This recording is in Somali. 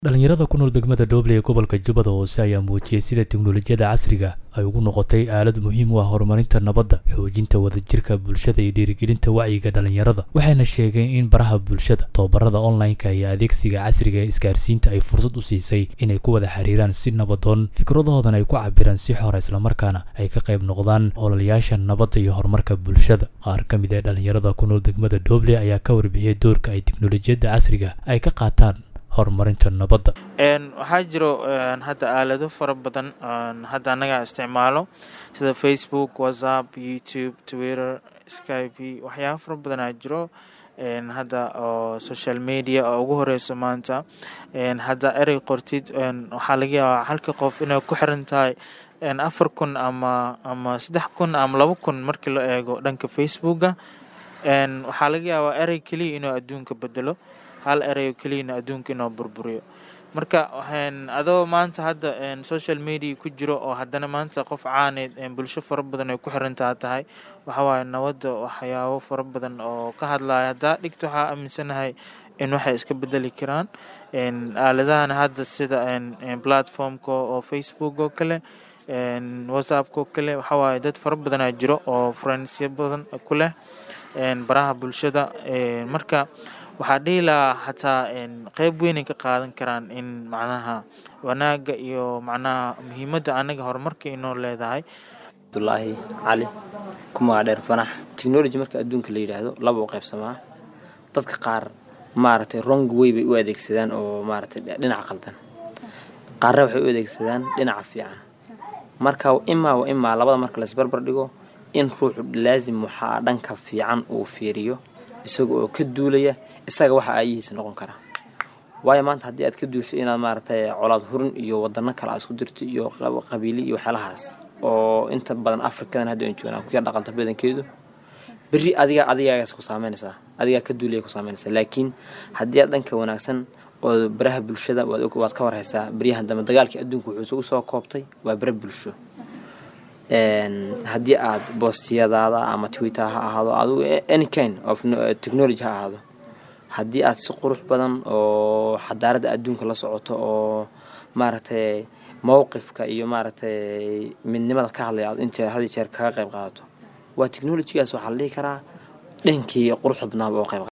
dhalinyarada ku nool degmada Dooble ee gobolka Jubbada Hoose ayaa muujiyay sida tiknoolajiyada casriga ay ugu noqotay aalad muhiim u ah horumarinta nabadda, xoojinta wadajirka bulshada iyo dhiirigelinta wacyiga dhalinyarada. Waxayna sheegeen in baraha bulshada, tababarada online-ka iyo adeegsiga casriga ee isgaarsiinta ay fursad u siisay inay ku wada xiriiraan si nabadoon, fikradoodana ay ku cabiraan si xor ah, isla markaana ay ka qayb noqdaan ololayaasha nabadda iyo horumarka bulshada. Qaar ka mid ah dhalinyarada ku nool degmada Dooble ayaa ka warbixiyay doorka ay tiknoolajiyada casriga ay ka qaataan horumarinta nabadda. waxaa jiro hadda aalado fara badan hadda anaga isticmaalo sida Facebook, WhatsApp, YouTube, Twitter, Skype, waxyaabo fara badan aa jiro hadda oo social media oo ugu horeyso maanta hadda erey qortid waxaa laga yaabaa halka qof inay ku xiran tahay 4,000 ama 3,000 ama 2,000 markii la eego dhanka Facebooka. waxaa laga yaabaa erey kaliya inuu adduunka bedelo, hal erey kaliya adduunka inuu burburiyo. marka adoo maanta hadda social media ku jiro oo haddana maanta qof caaneed bulsho fara badan ay ku xiran tahay waxa waaye nabadda waxyaabo fara badan oo ka hadlaya hadda dhigto waxaa aaminsanahay in waxay iska bedeli karaan aaladahan hadda sida platformka oo Facebook oo kale, WhatsApp oo kale. waxa waaye dad fara badan aa jiro oo friends badan ku leh baraha bulshada. marka waxaa dhihi lahaa xataa qayb weyn ay ka qaadan karaan in macnaha wanaaga iyo macnaha muhiimadda anaga horumarka inoo leedahay. Abdullaahi Cali kuma dheer fanax technology marka adduunka la yiraahdo laba u qaybsamaa. dadka qaar maaragtay wrong way bay u adeegsadaan oo maaragtay dhinaca qaldan, qaarna waxay u adeegsadaan dhinaca fiican. marka ima labada marka la isbarbar dhigo in ruuxu laazim waxa dhanka fiican uu fiiriyo isagoo ka duulaya isaga waxa ay yihiin noqon kara. waayo maanta haddii aad ka duusho inaad maaragtay colaad hurin iyo wadano kale isku dirto iyo qabiili iyo xalahaas oo inta badan Afrikadan hadda ay joogaan ku dhaqanta badankeedu bari adiga ku saameynaysa, adiga ka duulay ku saameynaysa. laakiin haddii aad dhanka wanaagsan oo baraha bulshada waad ka warhaysaa bariyahan dama dagaalkii adduunku wuxuu soo koobtay waa baraha bulsho. haddii aad boostiyadaada ama Twitter ha ahaado adigu any kind of technology ha ahaado, haddii aad si qurux badan oo xadaarada adduunka la socoto oo maaragtay mowqifka iyo maaragtay midnimada ka hadlaya inta hadii jeer ka qayb qaadato, waa technology-gaas waxa la dhihi karaa dhankii quruxda badnaa oo qayb